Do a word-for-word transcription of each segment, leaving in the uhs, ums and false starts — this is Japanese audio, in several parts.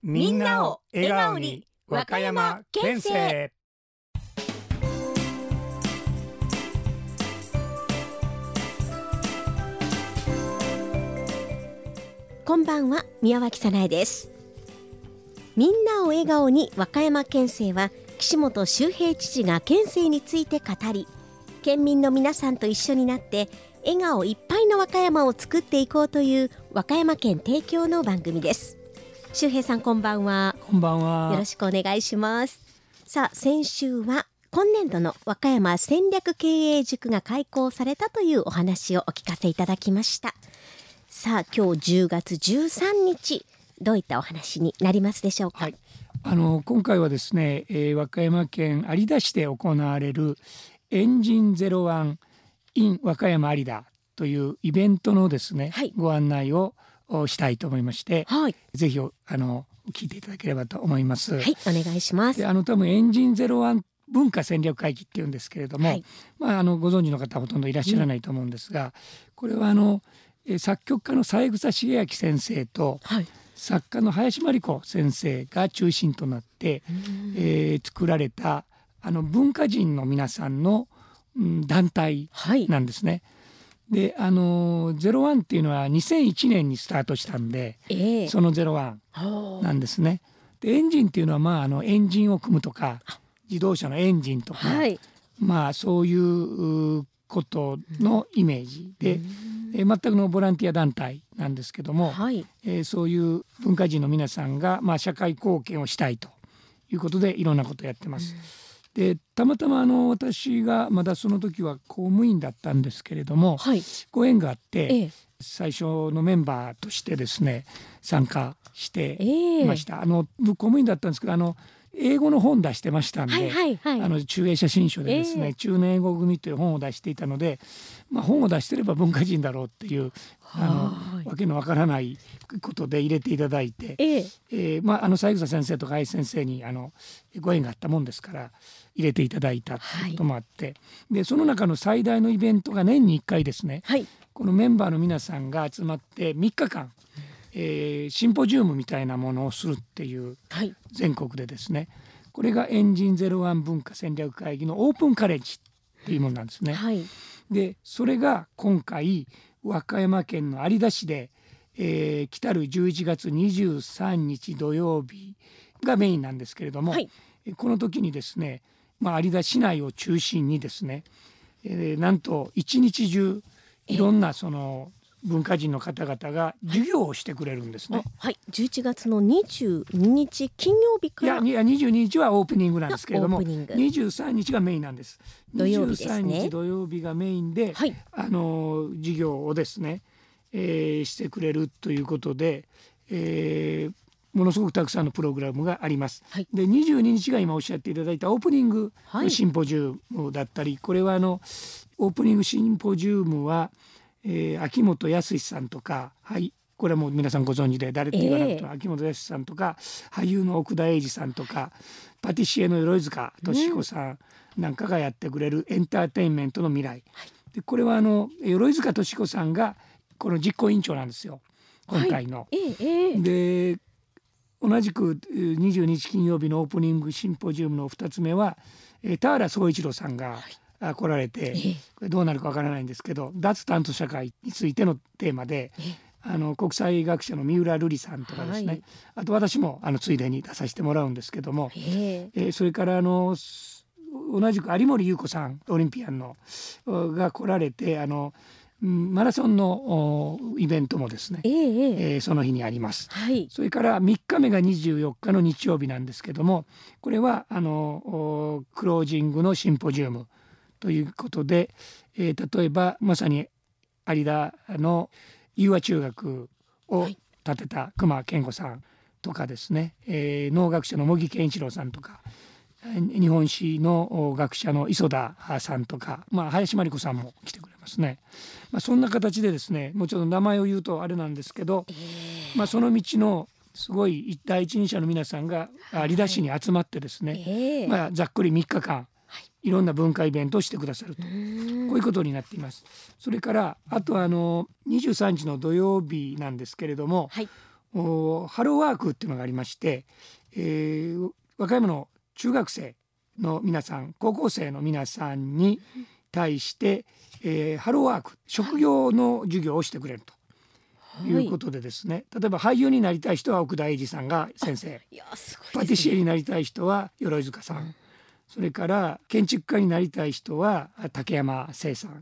みんなを笑顔に和歌山県政。 こんばんは、宮脇早苗です。みんなを笑顔に和歌山県政は、岸本周平知事が県政について語り、県民の皆さんと一緒になって笑顔いっぱいの和歌山を作っていこうという和歌山県提供の番組です。周平さん、こんばんは。 こんばんは。 よろしくお願いします。さあ、先週は今年度の和歌山戦略経営塾が開講されたというお話をお聞かせいただきました。さあ、今日じゅうがつじゅうさんにち、どういったお話になりますでしょうか。 はい、あの今回はですね、えー、和歌山県有田市で行われるエンジンゼロワン in 和歌山有田というイベントのですね、はい、ご案内をしたいと思いまして、はい、ぜひあの聞いていただければと思います。 はい、お願いします。 で、あの多分エンジンゼロワン文化戦略会議っていうんですけれども、はい、まあ、あのご存知の方はほとんどいらっしゃらないと思うんですが、うん、これはあの作曲家の三枝茂明先生と、はい、作家の林真理子先生が中心となって、えー、作られたあの文化人の皆さんの、うん、団体なんですね。はい、で、あのゼロワンっていうのはにせんいちねんにスタートしたんで、えー、そのゼロワンなんですね。で、エンジンっていうのは、まあ、あのエンジンを組むとか自動車のエンジンとか、はい、まあそういうことのイメージで、えー、全くのボランティア団体なんですけども、はい、えー、そういう文化人の皆さんが、まあ、社会貢献をしたいということでいろんなことをやってます。で、たまたまあの私がまだその時は公務員だったんですけれども、はい、ご縁があって、ええ、最初のメンバーとしてですね参加していました。ええ、あの僕公務員だったんですけど、あの英語の本出してましたんで、はいはいはい、あの中英写真書でですね、えー、中年英語組という本を出していたので、まあ、本を出してれば文化人だろうっていうあのわけのわからないことで入れていただいて、えーえーまあ、あの三枝先生とか愛先生にあのご縁があったもんですから入れていただいたということもあって、はい、でその中の最大のイベントが年にいっかいですね、はい、このメンバーの皆さんが集まってみっかかん、えー、シンポジウムみたいなものをするっていう、はい、全国でですね、これがエンジンゼロワン文化戦略会議のオープンカレッジっていうものなんですね。はい、でそれが今回和歌山県の有田市で、えー、来たるじゅういちがつにじゅうさんにち土曜日がメインなんですけれども、はい、この時にですね、まあ、有田市内を中心にですね、えー、なんと一日中いろんなその、えー文化人の方々が授業をしてくれるんですね。はい、 はい、じゅういちがつのにじゅうににち金曜日から。 いやにじゅうににちはオープニングなんですけれども、にじゅうさんにちがメインなんです。 土曜日ですね。 にじゅうさんにち土曜日がメインで、はい、あの授業をですね、えー、してくれるということで、えーものすごくたくさんのプログラムがあります。はい、でにじゅうににちが今おっしゃっていただいたオープニングのシンポジウムだったり、はい、これはあのオープニングシンポジウムはえー、秋元康さんとか、はい、これはもう皆さんご存知で誰って言わなくても、えー、秋元康さんとか俳優の奥田英二さんとかパティシエの鎧塚俊彦さんなんかがやってくれるエンターテインメントの未来、はい、でこれはあの鎧塚俊彦さんがこの実行委員長なんですよ今回の。はい、えー、で同じくにじゅうににち金曜日のオープニングシンポジウムのふたつめは、えー、田原総一郎さんが、はい来られて、これどうなるかわからないんですけど、脱炭素社会についてのテーマであの国際学者の三浦瑠麗さんとかですね、はい、あと私もあのついでに出させてもらうんですけども、えー、それからあの同じく有森裕子さんオリンピアンのが来られてあのマラソンのイベントもですね、えーえー、その日にあります。はい、それからみっかめがにじゅうよっかの日曜日なんですけども、これはあのクロージングのシンポジウムということで、えー、例えばまさに有田の友和中学を建てた隈研吾さんとかですね、えー、農学者の茂木健一郎さんとか日本史の学者の磯田さんとか、まあ、林真理子さんも来てくれますね。まあ、そんな形でですね、もうちょっと名前を言うとあれなんですけど、えーまあ、その道のすごい第一人者の皆さんが有田市に集まってですね、はいえーまあ、ざっくりみっかかんいろんな文化イベントをしてくださると、こういうことになっています。それからあとあのにじゅうさんにちの土曜日なんですけれども、はい、 ハローワークっていうのがありまして、えー、和歌山の中学生の皆さん、高校生の皆さんに対して、えー、ハローワーク職業の授業をしてくれるということでですね、はい、例えば俳優になりたい人は奥田英二さんが先生、いやすごいですね、パティシエになりたい人は鎧塚さん、うん、それから建築家になりたい人は竹山聖さん、はい、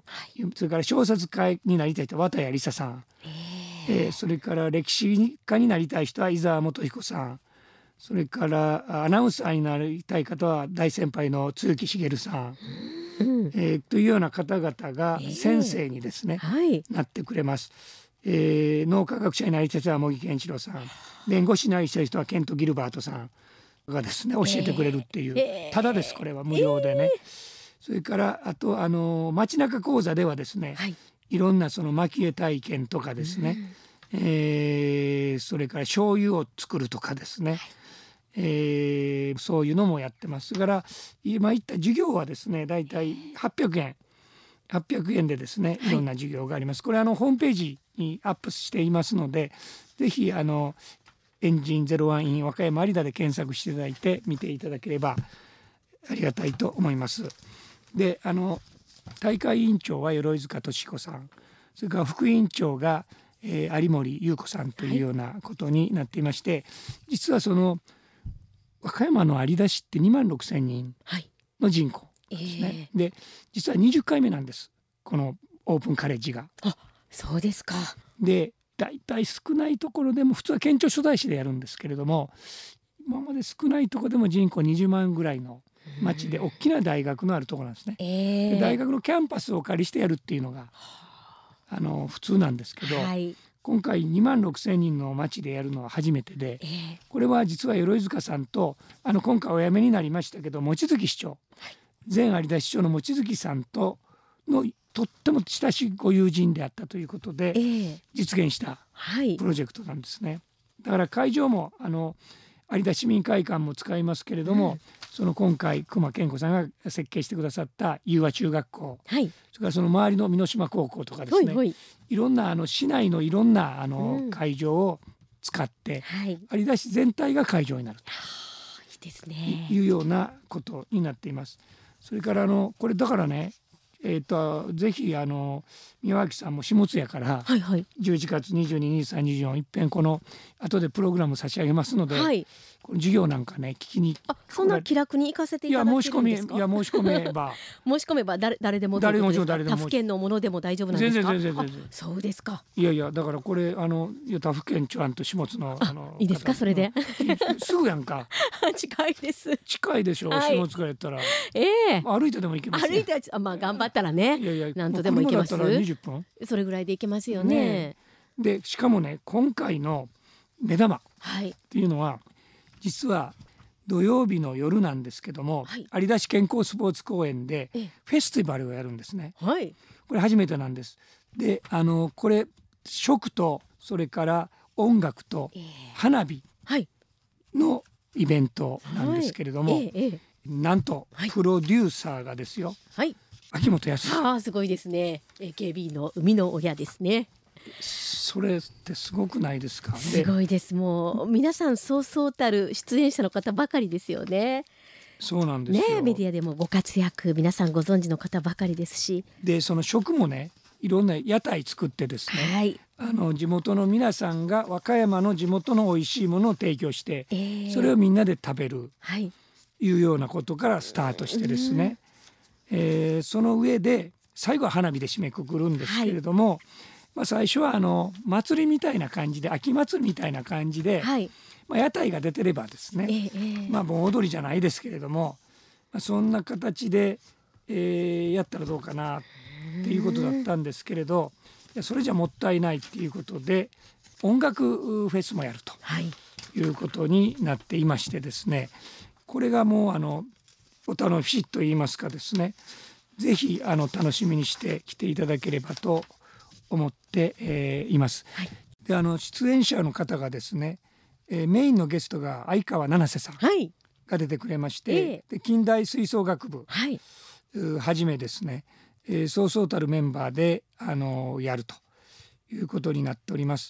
それから小説家になりたい人は綿谷りささん、えー、それから歴史家になりたい人は伊沢元彦さん、それからアナウンサーになりたい方は大先輩の露木茂さん、うんえー、というような方々が先生にですね、えーはい、なってくれます。えー、脳科学者になりたい人は茂木健一郎さん、弁護士になりたい人はケント・ギルバートさんがですね教えてくれるっていう、えー、ただです、これは無料でね、えー、それからあとあの街中講座ではですね、はい、いろんなその蒔絵体験とかですね、うんえー、それから醤油を作るとかですね、はいえー、そういうのもやってます。それから今言った授業はですねだいたいはっぴゃくえんはっぴゃくえんでですねいろんな授業があります。これあのホームページにアップしていますので、ぜひあのエンジンゼロワン in 和歌山有田で検索していただいて見ていただければありがたいと思います。であの大会委員長は鎧塚俊彦さん、それから副委員長が、えー、有森裕子さんというようなことになっていまして、はい、実はその和歌山の有田市ってにまんろくせんにんの人口ですね、はいえー、で実はにじゅっかいめなんです、このオープンカレッジが。 あ、そうですか。 でだいたい少ないところでも普通は県庁所在市でやるんですけれども、今まで少ないところでも人口にじゅうまんぐらいの町で大きな大学のあるところなんですね、えー、で大学のキャンパスをお借りしてやるっていうのがあの普通なんですけど、はい、今回にまんろくせんにんの町でやるのは初めてで、えー、これは実は鎧塚さんとあの今回お辞めになりましたけど望月市長、はい、前有田市長の望月さんとのとっても親しいご友人であったということで、えー、実現したプロジェクトなんですね、はい、だから会場もあの有田市民会館も使いますけれども、うん、その今回熊健子さんが設計してくださった裕和中学校、はい、それからその周りの美濃島高校とかですね、はい、いろんなあの市内のいろんなあの会場を使って、うんはい、有田市全体が会場になると、いいですね、いうようなことになっています。それからあのこれだからね、えー、とぜひあの宮脇さんも下津やから、はいはい、じゅういちがつにじゅうに、にじゅうさん、にじゅうよんいっぺんこの後でプログラム差し上げますので、はい、この授業なんかね聞きに、 あ、そんな気楽に行かせていただけるんですか。 いや申し込みいや申し込めば申し込めば 誰, 誰でも誰でも他府県のものでも大丈夫なんですか。 全然全然全然。 そうですか。 いやいやだからこれあの他府県ちゃんと下津のあのいいですかそれですぐやんか近いです近いでしょ、はい、下津からやったら、えー、歩いてでも行けます、ね、 歩いてあ、まあ、頑張ったらね、いやいやなんとでも行けます。にじゅっぷんそれぐらいで行けますよね。ねでしかもね今回の目玉っていうのは、はい、実は土曜日の夜なんですけども、はい、有田市健康スポーツ公園でフェスティバルをやるんですね、はい、これ初めてなんです。であのこれ食とそれから音楽と花火のイベントなんですけれども、はいはいええ、なんとプロデューサーがですよ、はい、秋元康さん。 あ、すごいですね。 エーケービー の生みの親ですね。 それってすごくないですか。 すごいです。もう皆さんそうそうたる出演者の方ばかりですよね。 そうなんですよ、 ね、メディアでもご活躍皆さんご存知の方ばかりですし、 でその食もねいろんな屋台作ってですね、はい、あの地元の皆さんが和歌山の地元の美味しいものを提供して、えー、それをみんなで食べる、はい、いうようなことからスタートしてですね、えー、その上で最後は花火で締めくくるんですけれども、はい、まあ、最初はあの祭りみたいな感じで秋祭りみたいな感じで、はい、まあ、屋台が出てればですね、えー、まあ盆踊りじゃないですけれども、まあ、そんな形で、えー、やったらどうかなっていうことだったんですけれど、いやそれじゃもったいないっていうことで音楽フェスもやるということになっていましてですね、これがもうあのお楽しみといいますかですね、ぜひあの楽しみにして来ていただければと思って、えー、います、はい、であの出演者の方がですね、えー、メインのゲストが相川七瀬さんが出てくれまして、はい、で近代吹奏楽部、はい、はじめですね、えー、そうそうたるメンバーであのやるということになっております。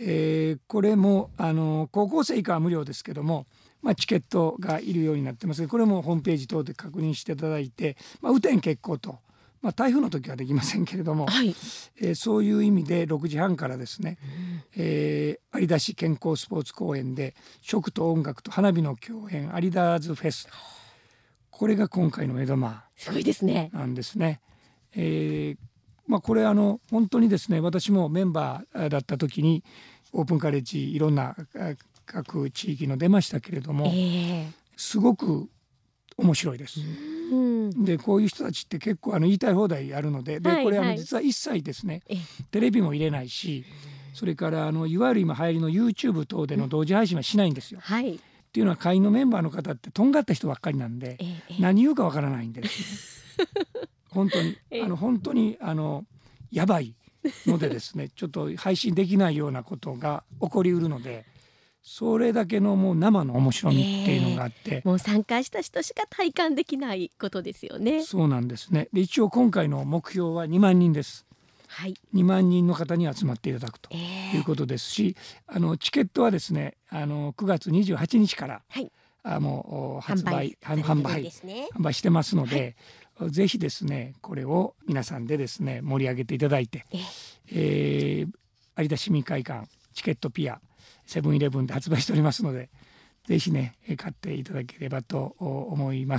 えー、これもあの高校生以下は無料ですけども、まあ、チケットがいるようになってますが、これもホームページ等で確認していただいて、まあ、雨天決行と、まあ、台風の時はできませんけれども、 はい、 えー、そういう意味でろくじはんからですね、うんえー、有田市健康スポーツ公園で食と音楽と花火の共演有田ーズフェス、これが今回の目玉すごいですね。 なんですね。えーまあ、これあの本当にですね、私もメンバーだった時にオープンカレッジいろんな各地域の出ましたけれども、えー、すごく面白いです。うん、でこういう人たちって結構あの言いたい放題あるので、でこれあの実は一切ですね、はいはい、テレビも入れないし、それからあのいわゆる今流行りの YouTube 等での同時配信はしないんですよ。はい、っていうのは会員のメンバーの方ってとんがった人ばっかりなんで、えー、何言うかわからないんですね。本当にあの本当にあのやばいのでですねちょっと配信できないようなことが起こりうるので、それだけのもう生の面白みっていうのがあって、えー、もう参加した人しか体感できないことですよね。 そうなんですね。で一応今回の目標はにまんにんです。はい、にまんにんの方に集まっていただくということですし、えー、あのチケットはですねあのくがつにじゅうはちにちから、はい、あもう発売販売、販売、販売してますので、はい、ぜひですねこれを皆さんでですね盛り上げていただいて、えーえー、有田市民会館チケットピアセブンイレブンで発売しておりますので、ぜひね買っていただければと思います。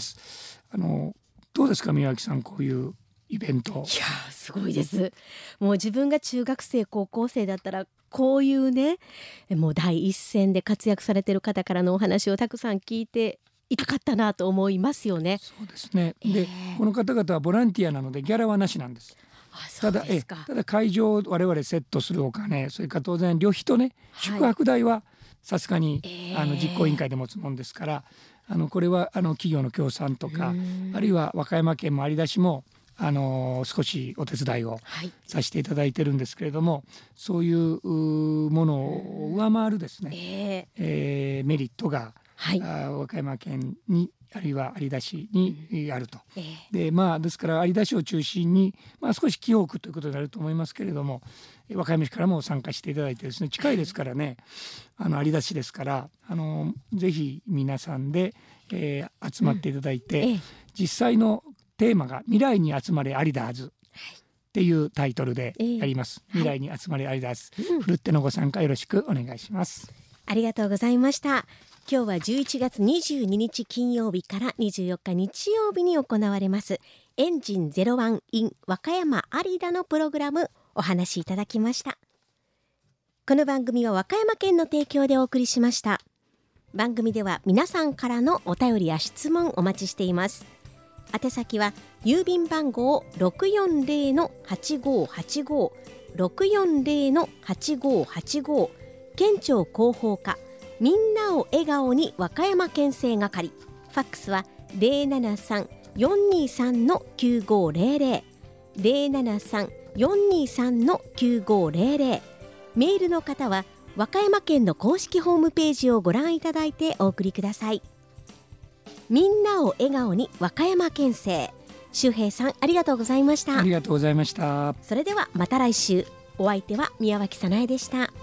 あのどうですか宮脇さん、こういうイベント。いやすごいです。もう自分が中学生高校生だったらこういうねもう第一線で活躍されている方からのお話をたくさん聞いていたかったなと思いますよね。 そうですね。で、えー、この方々はボランティアなのでギャラはなしなんです。 あそうですか。 ただえただ会場を我々セットするお金、それから当然旅費とね、はい、宿泊代はさすがに、えー、あの実行委員会で持つもんですから、あのこれはあの企業の協賛とか、あるいは和歌山県も有田市もあの少しお手伝いをさせていただいてるんですけれども、はい、そういうものを上回るですね、えーえー、メリットが、はい、あ和歌山県にあるいは有田市にあると、うんえー、でまあですから有田市を中心に、まあ、少し気多くということになると思いますけれども、和歌山市からも参加していただいてですね、近いですからね、あの有田市ですから、あのぜひ皆さんで、えー、集まっていただいて、うんえー、実際のテーマが未来に集まれ有田ーズっていうタイトルでやります、えー、未来に集まれ有田ーズ、はい、ふるってのご参加よろしくお願いします。 ありがとうございました。今日はじゅういちがつにじゅうににち金曜日からにじゅうよっか日曜日に行われますエンジンゼロワン in 和歌山有田のプログラムお話しいただきました。この番組は和歌山県の提供でお送りしました。番組では皆さんからのお便りや質問お待ちしています。宛先は郵便番号 ろくよんぜろのはちごはちご ろくよんぜろのはちごはちご、県庁広報課みんなを笑顔に和歌山県政係、ファックスは ゼロななさん よんにさん きゅうごゼロゼロ ゼロななさん よんにさん きゅうごゼロゼロ、メールの方は和歌山県の公式ホームページをご覧いただいてお送りください。みんなを笑顔に和歌山県政、周平さんありがとうございました。 ありがとうございました。 それではまた来週。お相手は宮脇早苗でした。